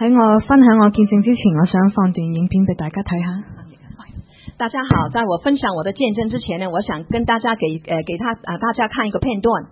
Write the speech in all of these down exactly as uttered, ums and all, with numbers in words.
喺我分享我見證之前，我想放段影片俾大家睇下。 大家好，在我分享我的見證之前呢，我想跟大家給呃給他啊大家看一個片段。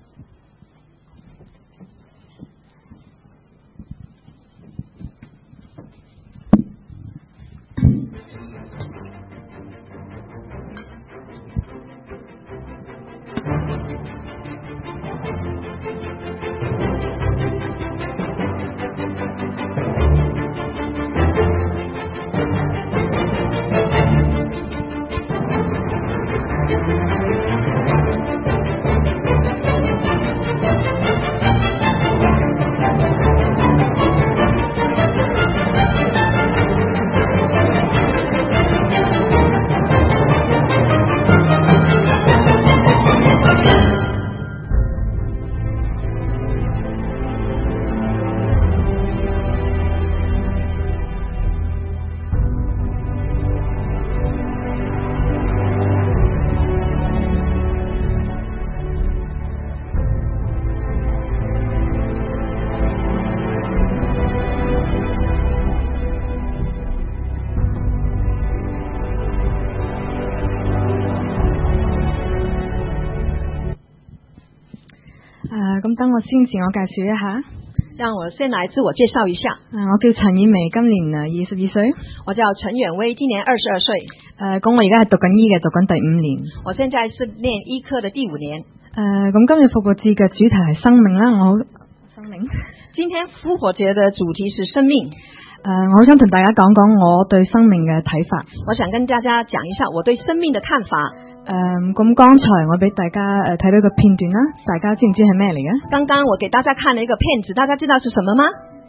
咁等我先自我介紹一下， 讓我先來自我介紹一下。 啊，我叫陳婉薇，今年啊二十二歲。 我叫陳遠薇，今年二十二歲。 誒、呃，咁我而家係讀緊醫嘅，讀緊第五年。 我現在是念醫科的第五年。誒、 呃，咁今日復活節嘅主題係生命啦，我生命。 今天復活節的主題是生命。誒、 呃，我好想同大家講講我對生命嘅睇法。 我想跟大家講一下我對生命的看法。 誒、呃，咁剛才我俾大家誒睇到一個片段啦，大家知唔知係咩嚟嘅？ 剛剛我給大家看了一個片子，大家知道是什麼嗎？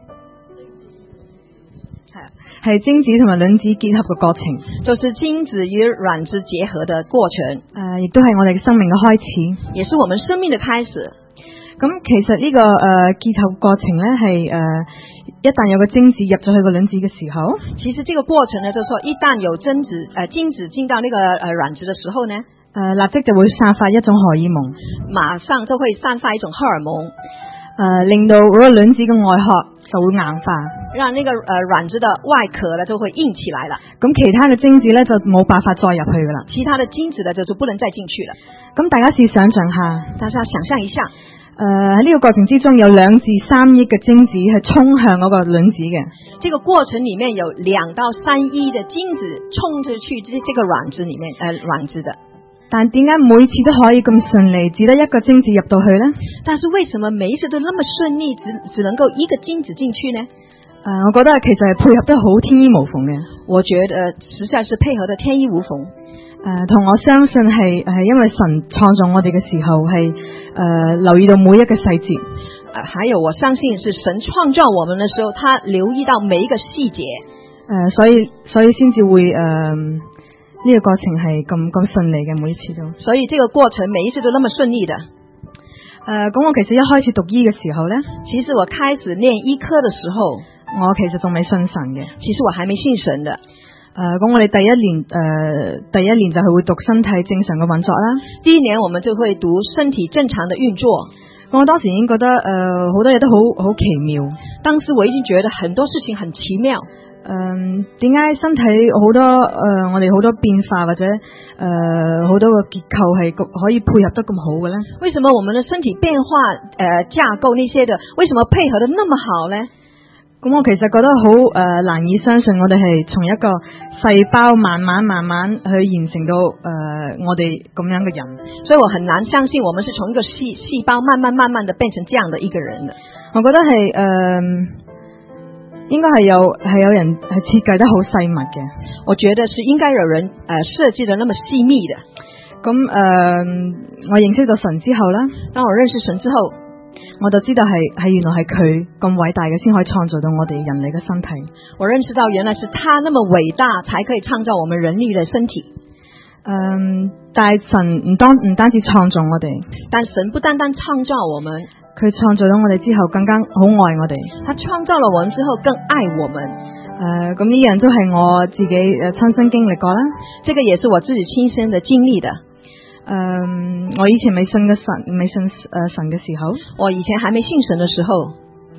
係係精子同埋卵子結合嘅過程， 就是精子與卵子結合的過程。誒、 呃，亦都係我哋生命嘅開始， 也是我們生命的開始。 咁其實呢、這個誒、呃、結合過程咧係誒一旦有個精子入咗去個卵子嘅時候， 其實這個過程呢，就是說一旦有精子誒、呃、精子進到那個誒卵子的時候呢，誒、 呃、立即就會散發一種荷爾蒙， 馬上就會散發一種荷爾蒙，誒、 呃、令到嗰個卵子嘅外殼就會硬化， 讓那個誒卵子的外殼呢就會硬起來了。 咁其他嘅精子咧就冇辦法再入去噶啦， 其他的精子呢就是不能再進去了。 咁大家試想象下， 大家想象一下。 誒喺呢個過程之中有兩至三億嘅精子係衝向嗰個卵子嘅， 這個過程裏面有兩到三億的精子衝着去這這個卵子裏面誒、呃、卵子的， 但點解每次都可以咁順利，只得一個精子入到去呢？ 但是為什麼每一次都那麼順利，只只能夠一個精子進去呢？ 誒、呃，我覺得其實係配合得好天衣無縫嘅， 我覺得實在是配合得天衣無縫。 誒、呃，同我相信係係因為神創造我哋嘅時候係誒、呃、留意到每一個細節。誒、 呃，還有我相信是神創造我們嘅時候，他留意到每一個細節。誒、 呃，所以所以先至會誒呢、呃這個過程係咁咁順利嘅，每一次都。 所以這個過程每一次都那麼順利的。誒、 呃，咁我其實一開始讀醫嘅時候咧， 其實我開始念醫科嘅時候， 我其實仲未信神嘅。 其實我還沒信神的。 誒、呃，咁我哋第一年誒、呃，第一年就係會讀身體正常嘅運作啦。 第一年我們就會讀身體正常的運作。 咁我當時已經覺得誒，好、呃、多嘢都好好奇妙。 當時我已經覺得很多事情很奇妙。 誒，點解身體好多誒、呃，我哋好多變化或者誒，好、呃、多個結構係可以配合得咁好嘅咧？ 為什麼我們的身體變化誒、呃、架構那些的，為什麼配合得那麼好呢？ 咁我其實覺得好誒、呃、難以相信，我哋係從一個細胞慢慢慢慢去形成到誒、呃、我哋咁樣嘅人， 所以我很難相信我們是從一個細細胞慢慢慢慢的變成這樣的一個人的。 我覺得係誒、呃、應該係有係有人係設計得好細密嘅， 我覺得是應該有人誒、呃、設計得那麼細密的。 咁誒、呃、我認識到神之後啦， 當我認識神之後， 我就知道係係原來係佢咁偉大嘅，先可以創造到我哋人類嘅身體。 我認識到原來是他那麼偉大，才可以創造我們人類的身體。 嗯，但係神唔單唔單止創造我哋， 但神不單單創造我們， 佢創造咗我哋之後更加好愛我哋。 他創造了我們之後更愛我們。 誒，咁呢樣都係我自己誒親身經歷過啦。 這個也是我自己親身的經歷的。 誒、嗯，我以前未信嘅神，未信誒、呃、神嘅時候， 我以前還沒信神嘅時候，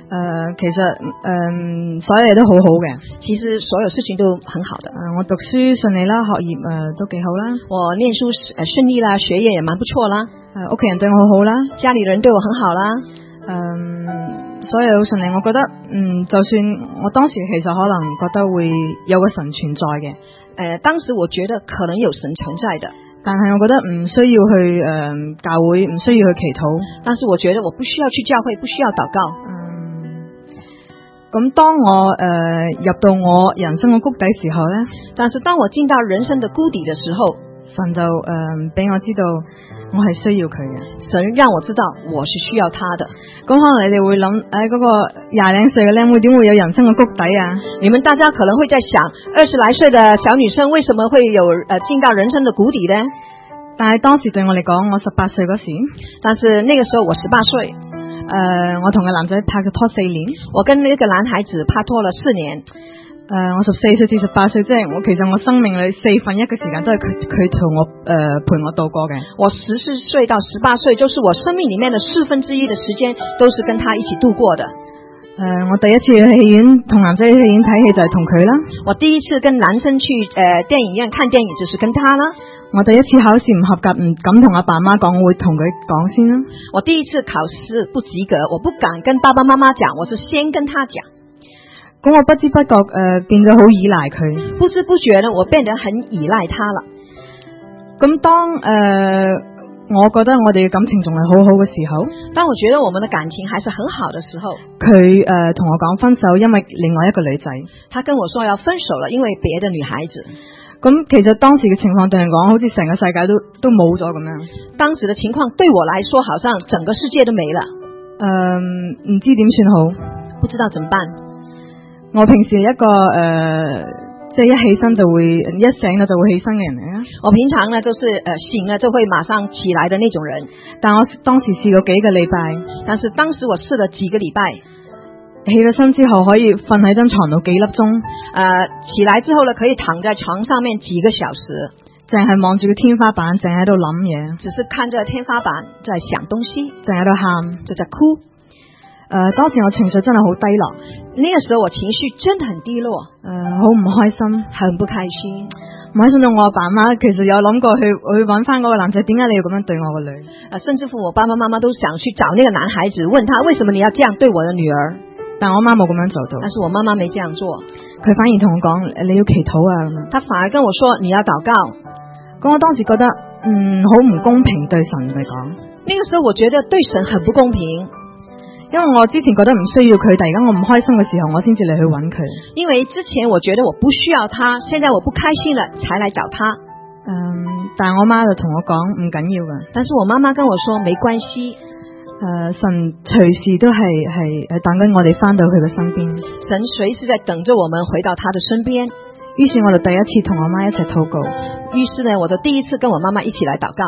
誒、呃，其實誒、呃，所有嘢都好好嘅。 其實所有事情都很好的。 誒、呃，我讀書順利啦，學業誒、呃、都幾好啦。 我念書誒順利啦，學業也蠻不錯啦。 誒、呃，屋企人對我好好啦， 家裏人對我很好啦。 誒、呃，所有好順利。我覺得，嗯，就算我當時其實可能覺得會有個神存在嘅。誒、 呃，當時我覺得可能有神存在的。 但係我覺得唔需要去誒、呃、教會，唔需要去祈禱。 但是我覺得我不需要去教會，不需要禱告。 咁當我誒、呃、入到我人生嘅谷底時候咧， 但是當我進到人生的谷底的時候， 神就誒俾、呃、我知道我係需要佢嘅。 神讓我知道我是需要他的。 咁可能你哋會諗，誒、哎、嗰、那個廿零歲嘅靚妹點會有人生嘅谷底啊？ 你們大家可能會在想，二十來歲的小女生為什麼會有誒、呃、進到人生的谷底呢？ 但係當時對我嚟講，我十八歲嗰時， 但是那個時候我十八歲。 誒、呃，我同個男仔拍咗拖四年， 我跟呢個男孩子拍拖了四年。誒、 呃，我十四歲至十八歲，即係我其實我生命裏四分一嘅時間都係佢佢同我誒、呃、陪我度過嘅。 我十四歲到十八歲，就是我生命裏面的四分之一的時間，都是跟他一起度過的。誒、 呃，我第一次去戲院同男仔去戲院睇戲就係同佢啦。 我第一次跟男生去誒、呃、電影院看電影就是跟他啦。 我第一次考試唔合格，唔敢同阿爸媽講，我會同佢講先啦。 我第一次考試不及格，我不敢跟爸爸媽媽講，我是先跟他講。 咁我不知不覺誒、呃、變咗好依賴佢， 不知不覺呢，我變得很依賴他了。 咁當誒、呃、我覺得我哋嘅感情仲係好好嘅時候， 當我覺得我們的感情還是很好的時候， 佢誒同我講分手，因為另外一個女仔。 他跟我說要分手了，因為別的女孩子。 咁其實當時嘅情況對人講，好似成個世界都都冇咗咁樣。當時嘅情況對我來說，好像整個世界都沒了。誒、呃，唔知點算好， 不知道怎麼辦。 我平時一個誒、呃，即係一起身就會一醒咗就會起身嘅人嚟啊。 我平常呢都是誒、呃、醒了就會馬上起來的那種人。 但我當時試過幾個禮拜， 但是當時我試了幾個禮拜。 起咗身之後可以瞓喺張床度幾粒鐘，誒、 呃，起來之後呢可以躺在床上面幾個小時， 淨係望住個天花板，淨喺度諗嘢， 只是看着天花板在想東西， 淨喺度喊， 就在哭。誒、 呃，當時我情緒真係好低落， 呢個時候我情緒真的很低落，誒、 呃，好唔開心， 很不開心。 唔開心到我阿爸媽其實有諗過去去揾翻嗰個男仔，點解你要咁樣對我個女？ 誒，甚至乎我爸爸媽媽都想去找那個男孩子，問他為什麼你要這樣對我的女兒？ 但我媽冇咁樣做到， 但是我媽媽沒這樣做， 佢反而同我講你要祈禱啊咁樣， 他反而跟我說你要禱告。 咁我當時覺得嗯好唔公平對神嚟講， 那個時候我覺得對神很不公平， 因為我之前覺得唔需要佢，但而家我唔開心嘅時候我先至嚟去揾佢。 因為之前我覺得我不需要他，現在我不開心了才來找他。 嗯，但我媽就同我講唔緊要㗎， 但是我媽媽跟我說沒關係。 誒、呃，神隨時都係係係等緊我哋翻到佢嘅身邊， 神隨時在等着我們回到他的身邊。 於是我就第一次同我媽一齊禱告， 於是呢，我就第一次跟我媽媽一起來禱告。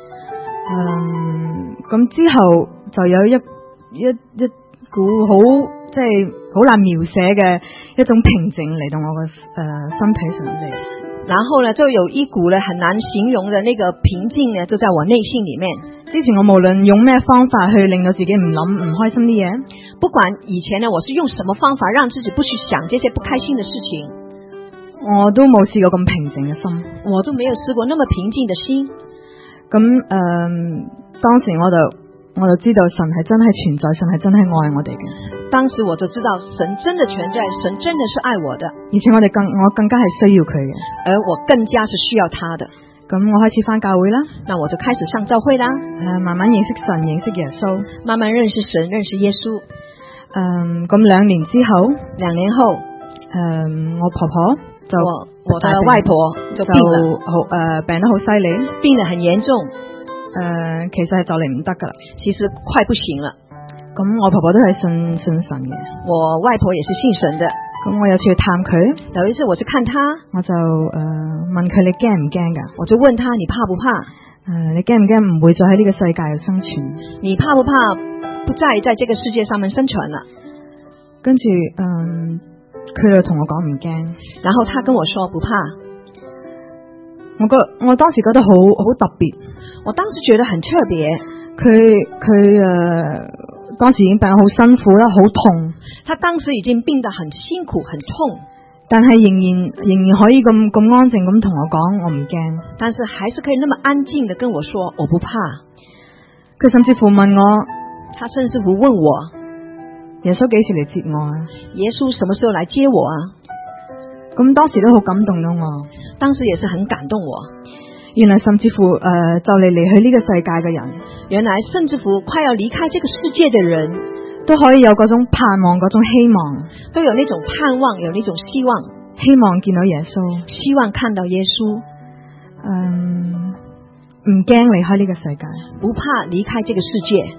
嗯，咁之後就有一一一股好即係好難描寫嘅一種平靜嚟到我嘅誒、呃、身體上嚟， 然後呢就有一股呢很難形容的那個平靜呢就在我內心裏面。 之前我無論用咩方法去令到自己唔諗唔開心啲嘢， 不管以前呢我是用什麼方法讓自己不去想這些不開心的事情， 我都冇試過咁平靜嘅心， 我都沒有試過那麼平靜的心。 咁誒、呃，當時我就我就知道神係真係存在，神係真係愛我哋嘅。 當時我就知道神真的存在，神真的是愛我的， 而且我哋更我更加係需要佢嘅， 而我更加是需要他的。 咁我開始返教會啦， 那我就開始上教會啦， 誒，慢慢認識神，認識耶穌， 慢慢認識神，認識耶穌。 嗯，咁兩年之後， 兩年後， 嗯，我婆婆就我我的外婆就病了， 好誒、呃、病得好犀利， 病得很嚴重，誒、 呃，其實係就嚟唔得噶啦， 其實快不行了。 咁我婆婆都係信信神嘅， 我外婆也是信神的。 咁我有次去探佢， 有一次我去看他，我就誒、呃、問佢你驚唔驚噶？我就問他你怕不怕？誒、 呃，你驚唔驚唔會再喺呢個世界度生存？ 你怕不怕不再在這個世界上面生存了？ 跟住嗯，佢就同我講唔驚， 然後他跟我說不怕。 我覺我當時覺得好好特別， 我當時覺得很特別。 佢佢誒當時已經病得好辛苦啦，好痛。 他當時已經病得很辛苦很痛， 但係仍然仍然可以咁咁安靜咁同我講，我唔驚。 但是還是可以那麼安靜的跟我說我不怕。 佢甚至乎問我， 他甚至乎問我， 耶穌幾時嚟接我啊？ 耶穌什麼時候來接我啊？ 咁當時都好感動到我， 當時也是很感動我。 原來甚至乎誒、呃、就嚟離去呢個世界嘅人， 原來甚至乎快要離開這個世界的人都可以有嗰種盼望，嗰種希望， 都有那種盼望，有那種希望， 希望見到耶穌， 希望看到耶穌。 嗯，唔驚離開呢個世界， 不怕離開這個世界。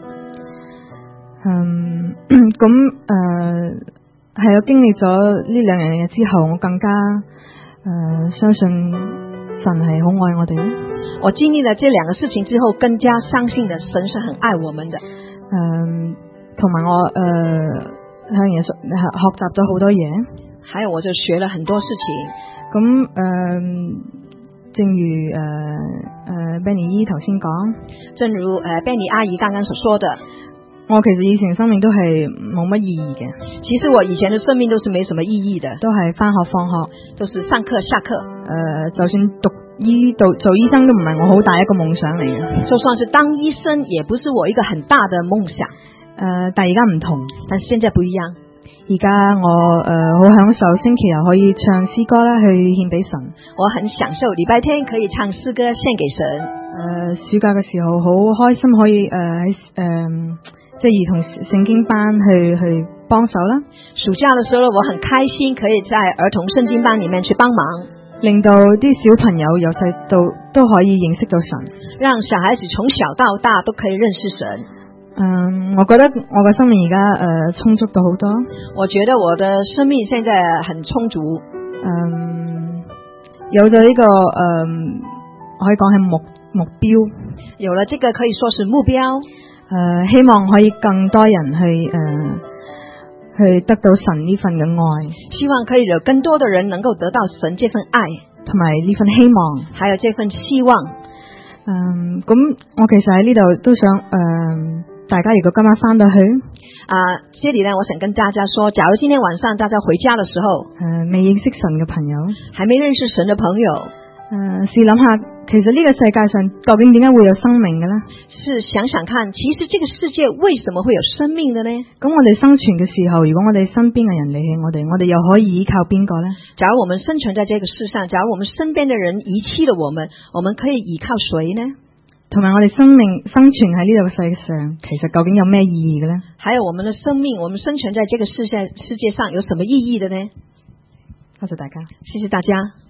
嗯，咁誒係我經歷咗呢兩樣嘢之後，我更加誒、呃、相信。神係好愛我哋， 我經歷了這兩個事情之後，更加相信的神是很愛我們的。 嗯，同埋我誒向耶穌學習咗好多嘢， 還有我就學了很多事情。 咁誒、呃，正如誒誒、呃呃、Benny 姨頭先講， 正如誒、呃、Benny 阿姨剛剛所說的， 我其實以前生命都係冇乜意義嘅。 其實我以前的生命都是沒什麼意義的， 都係返學放學， 都是上課下課。 誒、呃，就算讀醫讀做醫生都唔係我好大一個夢想嚟嘅。 就算是當醫生，也不是我一個很大的夢想。 誒、呃，但而家唔同， 但是現在不一樣。 而家我誒好、呃、享受星期日可以唱詩歌啦，去獻俾神。 我很享受禮拜天可以唱詩歌獻給神。誒、 呃，暑假嘅時候好開心可以誒喺誒即係兒童聖經班去去幫手啦。 暑假嘅時候我很開心可以在兒童聖經班裏面去幫忙， 令到啲小朋友由細到都可以認識到神， 讓小孩子從小到大都可以認識神。 嗯，我覺得我嘅生命而家誒充足到好多。 我覺得我的生命現在很充足。 嗯，有咗呢、這個誒、嗯，可以講係目目標。 有了這個可以說是目標。誒、 呃，希望可以更多人去誒、呃、去得到神呢份嘅愛。 希望可以有更多的人能夠得到神這份愛， 同埋呢份希望， 還有這份希望。 嗯，咁我其實喺呢度都想誒。呃大家如果今晚翻到去啊，這裏呢，我想跟大家說，假如今天晚上大家回家的時候， 誒、呃，未認識神嘅朋友， 還沒認識神的朋友，誒、 呃，試諗下，其實呢個世界上究竟點解會有生命嘅呢？ 是想想看，其實這個世界為什麼會有生命的呢？ 咁我哋生存嘅時候，如果我哋身邊嘅人離棄我哋，我哋又可以依靠邊個呢？假如我們生存在這個世上，假如我們身邊的人遺棄了我們，我們可以依靠誰呢？ 同埋我哋生命生存喺呢度嘅世界上，其實究竟有咩意義嘅呢？ 還有我們的生命，我們生存在這個世界世界上有什麼意義的呢？ 多謝大家， 謝謝大家。